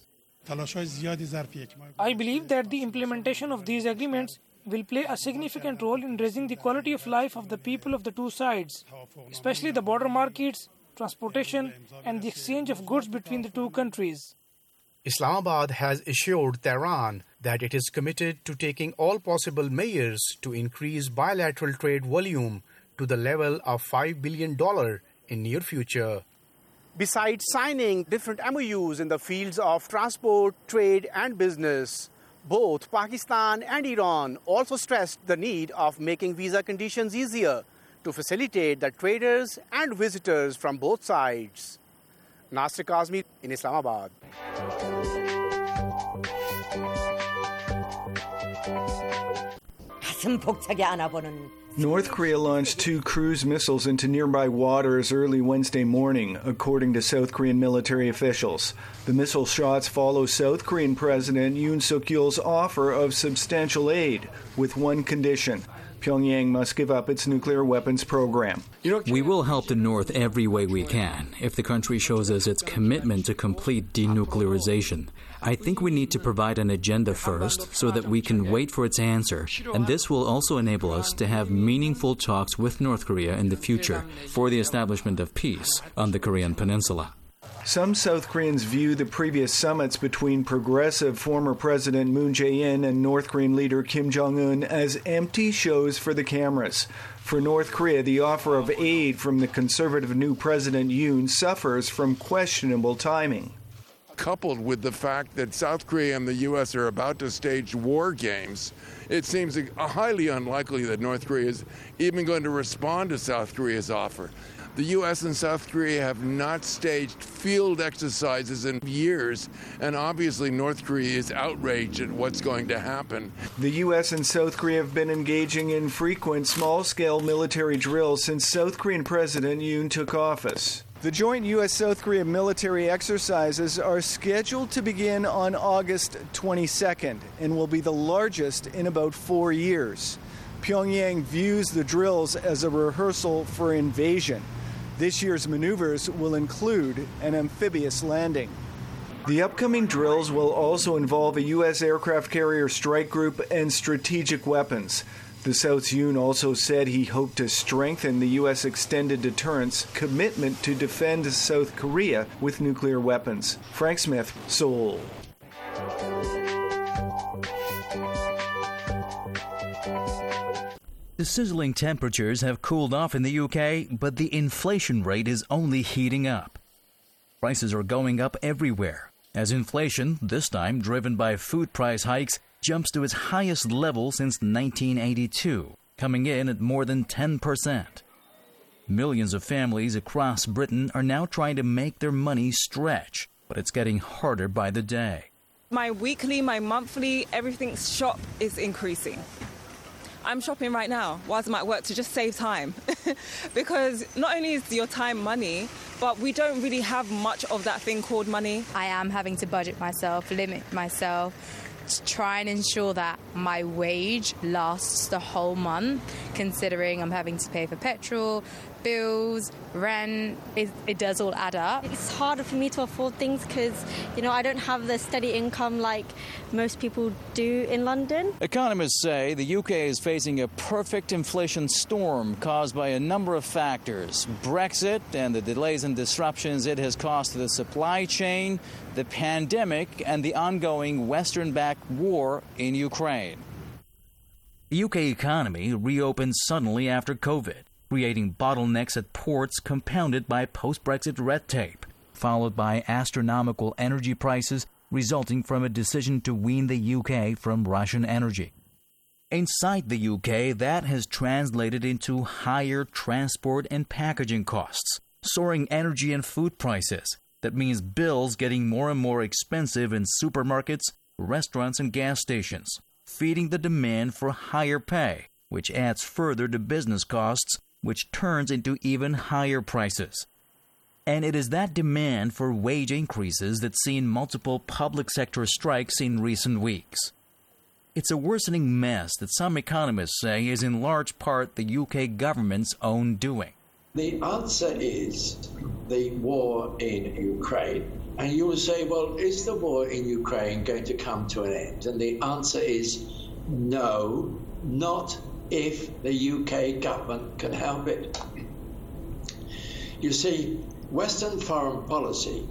I believe that the implementation of these agreements will play a significant role in raising the quality of life of the people of the two sides, especially the border markets, transportation, and the exchange of goods between the two countries. Islamabad has assured Tehran that it is committed to taking all possible measures to increase bilateral trade volume to the level of five billion dollars in near future. Besides signing different M O Us in the fields of transport, trade and business, both Pakistan and Iran also stressed the need of making visa conditions easier to facilitate the traders and visitors from both sides. Nasir Kazmi in Islamabad. North Korea launched two cruise missiles into nearby waters early Wednesday morning, according to South Korean military officials. The missile shots follow South Korean President Yoon Suk-yeol's offer of substantial aid, with one condition: Pyongyang must give up its nuclear weapons program. We will help the North every way we can if the country shows us its commitment to complete denuclearization. I think we need to provide an agenda first so that we can wait for its answer, and this will also enable us to have meaningful talks with North Korea in the future for the establishment of peace on the Korean Peninsula. Some South Koreans view the previous summits between progressive former President Moon Jae-in and North Korean leader Kim Jong-un as empty shows for the cameras. For North Korea, the offer of aid from the conservative new President Yoon suffers from questionable timing. Coupled with the fact that South Korea and the U S are about to stage war games, it seems highly unlikely that North Korea is even going to respond to South Korea's offer. The U S and South Korea have not staged field exercises in years, and obviously North Korea is outraged at what's going to happen. The U S and South Korea have been engaging in frequent small-scale military drills since South Korean President Yoon took office. The joint U S South Korea military exercises are scheduled to begin on August twenty-second and will be the largest in about four years. Pyongyang views the drills as a rehearsal for invasion. This year's maneuvers will include an amphibious landing. The upcoming drills will also involve a U S aircraft carrier strike group and strategic weapons. The South's Yoon also said he hoped to strengthen the U S extended deterrence commitment to defend South Korea with nuclear weapons. Frank Smith, Seoul. The sizzling temperatures have cooled off in the U K, but the inflation rate is only heating up. Prices are going up everywhere, as inflation, this time driven by food price hikes, jumps to its highest level since nineteen eighty-two, coming in at more than ten percent. Millions of families across Britain are now trying to make their money stretch, but it's getting harder by the day. My weekly, my monthly, everything's shop is increasing. I'm shopping right now whilst I'm at work to just save time because not only is your time money, but we don't really have much of that thing called money. I am having to budget myself, limit myself, to try and ensure that my wage lasts the whole month, considering I'm having to pay for petrol, bills, rent. It, it does all add up. It's harder for me to afford things because, you know, I don't have the steady income like most people do in London. Economists say the U K is facing a perfect inflation storm caused by a number of factors. Brexit and the delays and disruptions it has caused to the supply chain, the pandemic, and the ongoing Western-backed war in Ukraine. The U K economy reopened suddenly after COVID, creating bottlenecks at ports compounded by post-Brexit red tape, followed by astronomical energy prices resulting from a decision to wean the U K from Russian energy. Inside the U K, that has translated into higher transport and packaging costs, soaring energy and food prices. That means bills getting more and more expensive in supermarkets, restaurants, and gas stations, feeding the demand for higher pay, which adds further to business costs, which turns into even higher prices. And it is that demand for wage increases that's seen multiple public sector strikes in recent weeks. It's a worsening mess that some economists say is in large part the U K government's own doing. The answer is the war in Ukraine. And you will say, well, is the war in Ukraine going to come to an end? And the answer is no, not if the U K government can help it. You see, Western foreign policy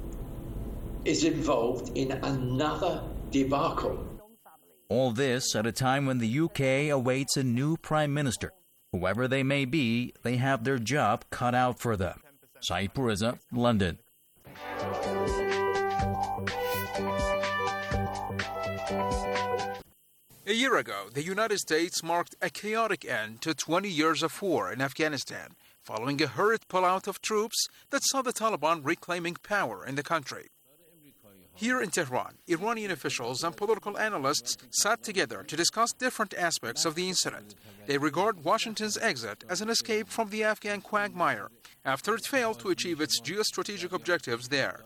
is involved in another debacle. All this at a time when the U K awaits a new prime minister. Whoever they may be, they have their job cut out for them. Saeed Puriza, London. A year ago, the United States marked a chaotic end to twenty years of war in Afghanistan, following a hurried pullout of troops that saw the Taliban reclaiming power in the country. Here in Tehran, Iranian officials and political analysts sat together to discuss different aspects of the incident. They regard Washington's exit as an escape from the Afghan quagmire after it failed to achieve its geostrategic objectives there.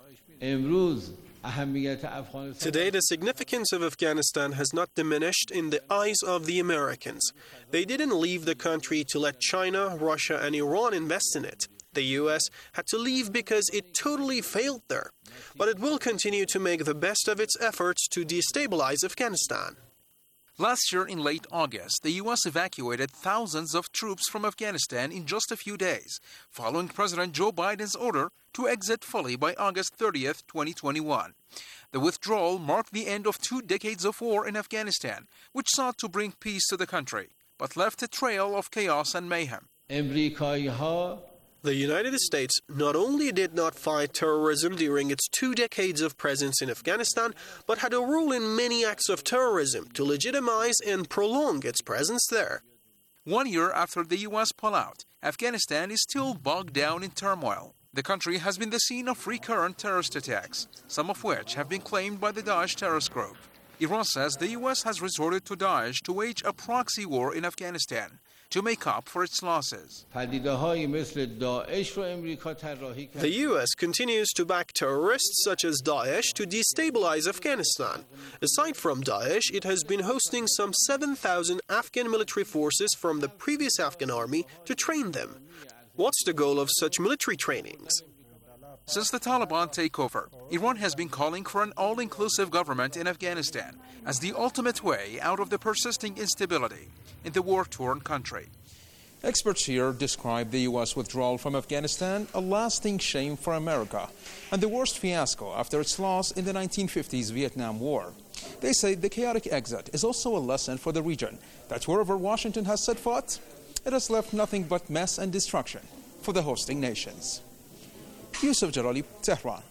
Today, the significance of Afghanistan has not diminished in the eyes of the Americans. They didn't leave the country to let China, Russia, and Iran invest in it. The U S had to leave because it totally failed there. But it will continue to make the best of its efforts to destabilize Afghanistan. Last year in late August, the U S evacuated thousands of troops from Afghanistan in just a few days, following President Joe Biden's order to exit fully by August thirtieth, twenty twenty-one. The withdrawal marked the end of two decades of war in Afghanistan, which sought to bring peace to the country. but left a trail of chaos and mayhem. The United States not only did not fight terrorism during its two decades of presence in Afghanistan, but had a role in many acts of terrorism to legitimize and prolong its presence there. One year after the U S pullout, Afghanistan is still bogged down in turmoil. The country has been the scene of recurrent terrorist attacks, some of which have been claimed by the Daesh terrorist group. Iran says the U S has resorted to Daesh to wage a proxy war in Afghanistan to make up for its losses. The U S continues to back terrorists such as Daesh to destabilize Afghanistan. Aside from Daesh, it has been hosting some seven thousand Afghan military forces from the previous Afghan army to train them. What's the goal of such military trainings? Since the Taliban takeover, Iran has been calling for an all-inclusive government in Afghanistan as the ultimate way out of the persisting instability in the war-torn country. Experts here describe the U S withdrawal from Afghanistan a lasting shame for America and the worst fiasco after its loss in the nineteen fifties Vietnam War. They say the chaotic exit is also a lesson for the region, that wherever Washington has set foot, it has left nothing but mess and destruction for the hosting nations. Yusuf Jalali, Tehran.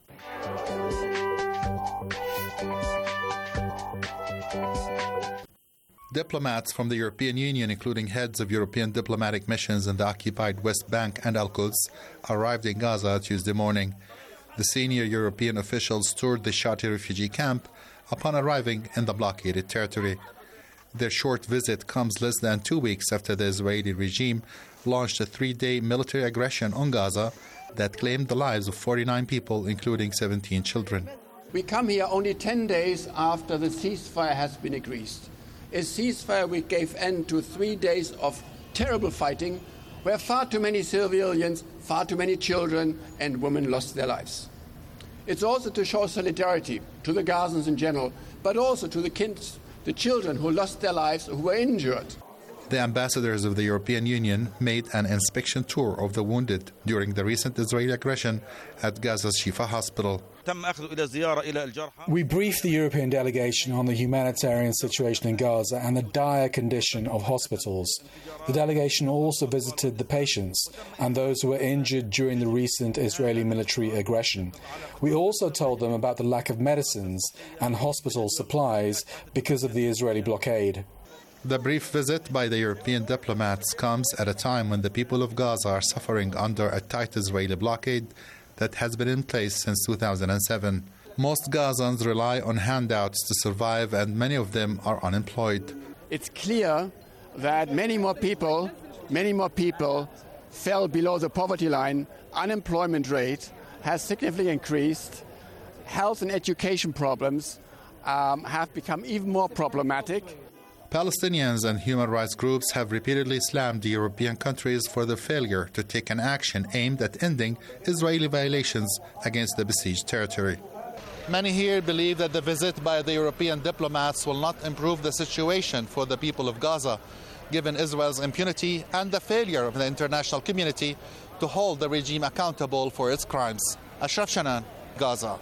Diplomats from the European Union, including heads of European diplomatic missions in the occupied West Bank and Al-Quds, arrived in Gaza Tuesday morning. The senior European officials toured the Shati refugee camp upon arriving in the blockaded territory. Their short visit comes less than two weeks after the Israeli regime launched a three-day military aggression on Gaza that claimed the lives of forty-nine people, including seventeen children. We come here only ten days after the ceasefire has been agreed. A ceasefire which gave end to three days of terrible fighting, where far too many civilians, far too many children and women lost their lives. It's also to show solidarity to the Gazans in general, but also to the kids, the children who lost their lives, who were injured. The ambassadors of the European Union made an inspection tour of the wounded during the recent Israeli aggression at Gaza's Shifa hospital. We briefed the European delegation on the humanitarian situation in Gaza and the dire condition of hospitals. The delegation also visited the patients and those who were injured during the recent Israeli military aggression. We also told them about the lack of medicines and hospital supplies because of the Israeli blockade. The brief visit by the European diplomats comes at a time when the people of Gaza are suffering under a tight Israeli blockade that has been in place since two thousand seven. Most Gazans rely on handouts to survive, and many of them are unemployed. It's clear that many more people, many more people fell below the poverty line. Unemployment rate has significantly increased. Health and education problems um, have become even more problematic. Palestinians and human rights groups have repeatedly slammed the European countries for their failure to take an action aimed at ending Israeli violations against the besieged territory. Many here believe that the visit by the European diplomats will not improve the situation for the people of Gaza, given Israel's impunity and the failure of the international community to hold the regime accountable for its crimes. Ashraf Shanan, Gaza.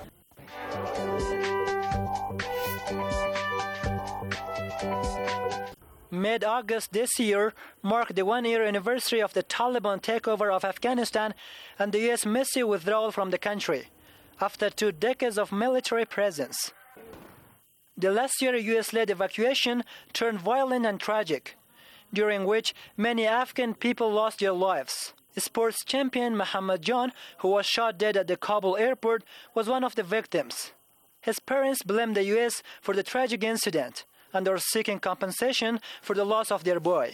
Mid-August this year marked the one-year anniversary of the Taliban takeover of Afghanistan and the U S massive withdrawal from the country, after two decades of military presence. The last year U S-led evacuation turned violent and tragic, during which many Afghan people lost their lives. Sports champion Muhammad Jan, who was shot dead at the Kabul airport, was one of the victims. His parents blamed the U S for the tragic incident and are seeking compensation for the loss of their boy.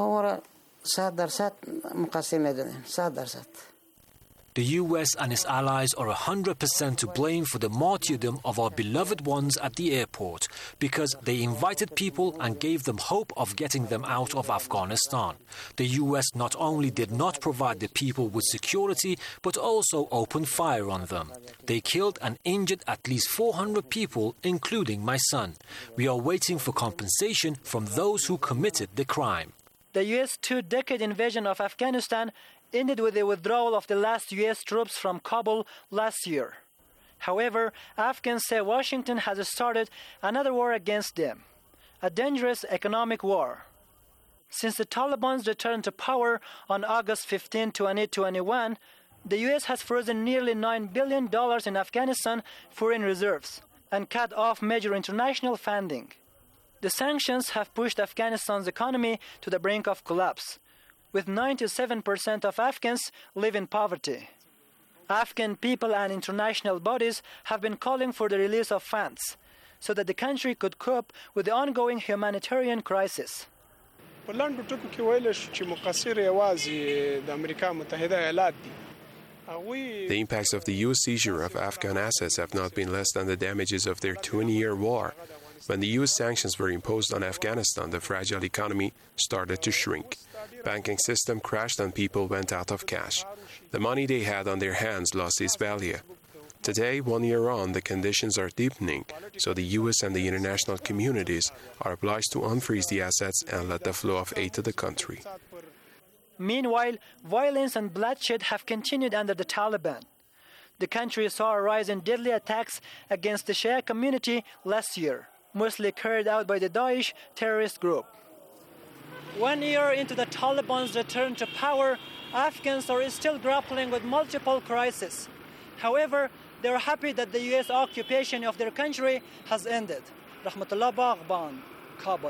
The U S and its allies are one hundred percent to blame for the martyrdom of our beloved ones at the airport because they invited people and gave them hope of getting them out of Afghanistan. The U S not only did not provide the people with security, but also opened fire on them. They killed and injured at least four hundred people, including my son. We are waiting for compensation from those who committed the crime. The U S two-decade invasion of Afghanistan ended with the withdrawal of the last U S troops from Kabul last year. However, Afghans say Washington has started another war against them, a dangerous economic war. Since the Taliban's return to power on August fifteenth, twenty twenty-one, the U S has frozen nearly nine billion dollars in Afghanistan foreign reserves and cut off major international funding. The sanctions have pushed Afghanistan's economy to the brink of collapse, with ninety-seven percent of Afghans live in poverty. Afghan people and international bodies have been calling for the release of funds so that the country could cope with the ongoing humanitarian crisis. The impacts of the U S seizure of Afghan assets have not been less than the damages of their twenty-year war. When the U S sanctions were imposed on Afghanistan, the fragile economy started to shrink. Banking system crashed and people went out of cash. The money they had on their hands lost its value. Today, one year on, the conditions are deepening, so the U S and the international communities are obliged to unfreeze the assets and let the flow of aid to the country. Meanwhile, violence and bloodshed have continued under the Taliban. The country saw a rise in deadly attacks against the Shia community last year, mostly carried out by the Daesh terrorist group. One year into the Taliban's return to power, Afghans are still grappling with multiple crises. However, they are happy that the U S occupation of their country has ended. Rahmatullah Baghban, Kabul.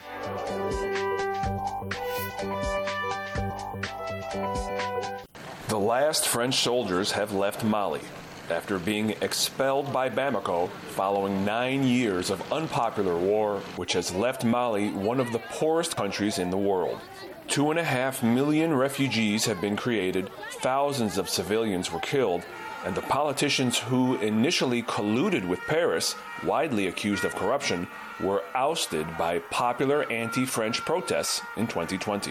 The last French soldiers have left Mali after being expelled by Bamako following nine years of unpopular war, which has left Mali one of the poorest countries in the world. Two and a half million refugees have been created, thousands of civilians were killed, and the politicians who initially colluded with Paris, widely accused of corruption, were ousted by popular anti-French protests in twenty twenty.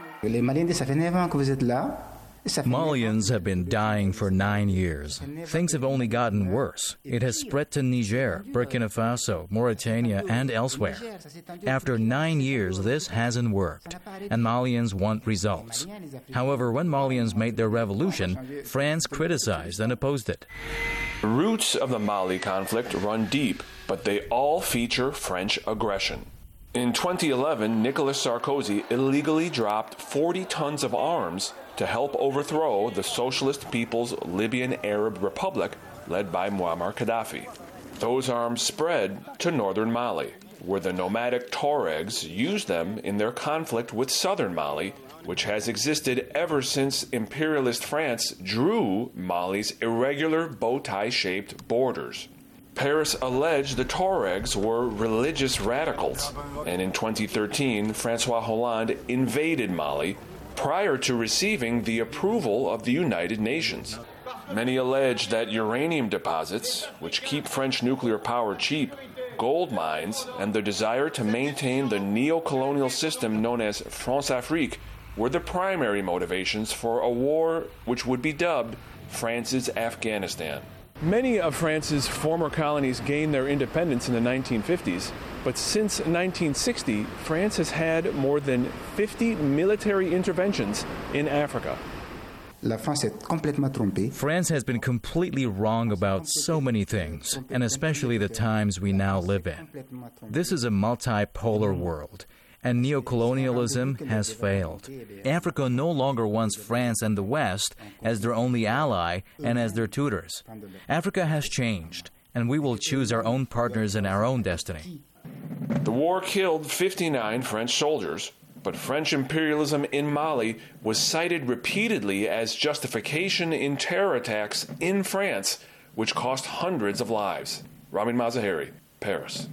Malians have been dying for nine years. Things have only gotten worse. It has spread to Niger, Burkina Faso, Mauritania, and elsewhere. After nine years, this hasn't worked, and Malians want results. However, when Malians made their revolution, France criticized and opposed it. The roots of the Mali conflict run deep, but they all feature French aggression. In twenty eleven, Nicolas Sarkozy illegally dropped forty tons of arms to help overthrow the Socialist People's Libyan Arab Republic led by Muammar Gaddafi. Those arms spread to northern Mali, where the nomadic Tuaregs used them in their conflict with southern Mali, which has existed ever since imperialist France drew Mali's irregular bow-tie-shaped borders. Paris alleged the Tuaregs were religious radicals, and in twenty thirteen, François Hollande invaded Mali prior to receiving the approval of the United Nations. Many allege that uranium deposits, which keep French nuclear power cheap, gold mines, and the desire to maintain the neo-colonial system known as France-Afrique were the primary motivations for a war which would be dubbed France's Afghanistan. Many of France's former colonies gained their independence in the nineteen fifties, but since nineteen sixty, France has had more than fifty military interventions in Africa. France has been completely wrong about so many things, and especially the times we now live in. This is a multipolar world, and neocolonialism has failed. Africa no longer wants France and the West as their only ally and as their tutors. Africa has changed, and we will choose our own partners in our own destiny. The war killed fifty-nine French soldiers, but French imperialism in Mali was cited repeatedly as justification in terror attacks in France, which cost hundreds of lives. Ramin Mazaheri, Paris.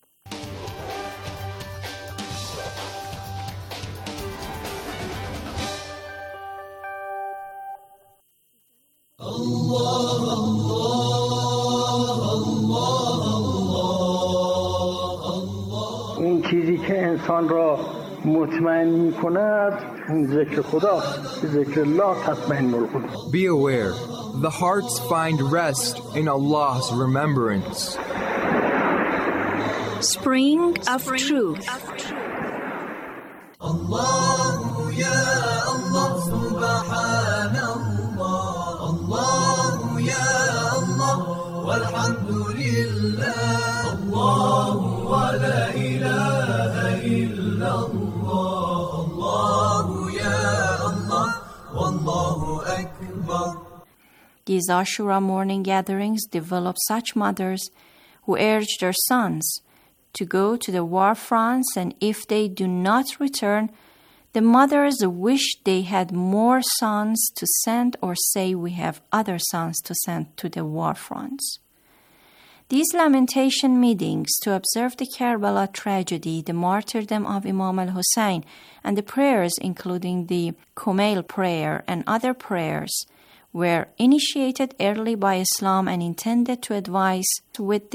اون چیزی که انسان را مطمئن می کند ذکر خداست. ذکر الله تطمئن القلوب. Be aware, the hearts find rest in Allah's remembrance. Spring of Truth. Allah ya Allah subhanallah. Allah ya Allah walhamdulillah. Allah wa la ilaha illallah. These Ashura mourning gatherings develop such mothers who urge their sons to go to the war fronts, and if they do not return, the mothers wish they had more sons to send or say we have other sons to send to the war fronts. These lamentation meetings to observe the Karbala tragedy, the martyrdom of Imam al-Hussein, and the prayers, including the Kumail prayer and other prayers, were initiated early by Islam and intended to advise with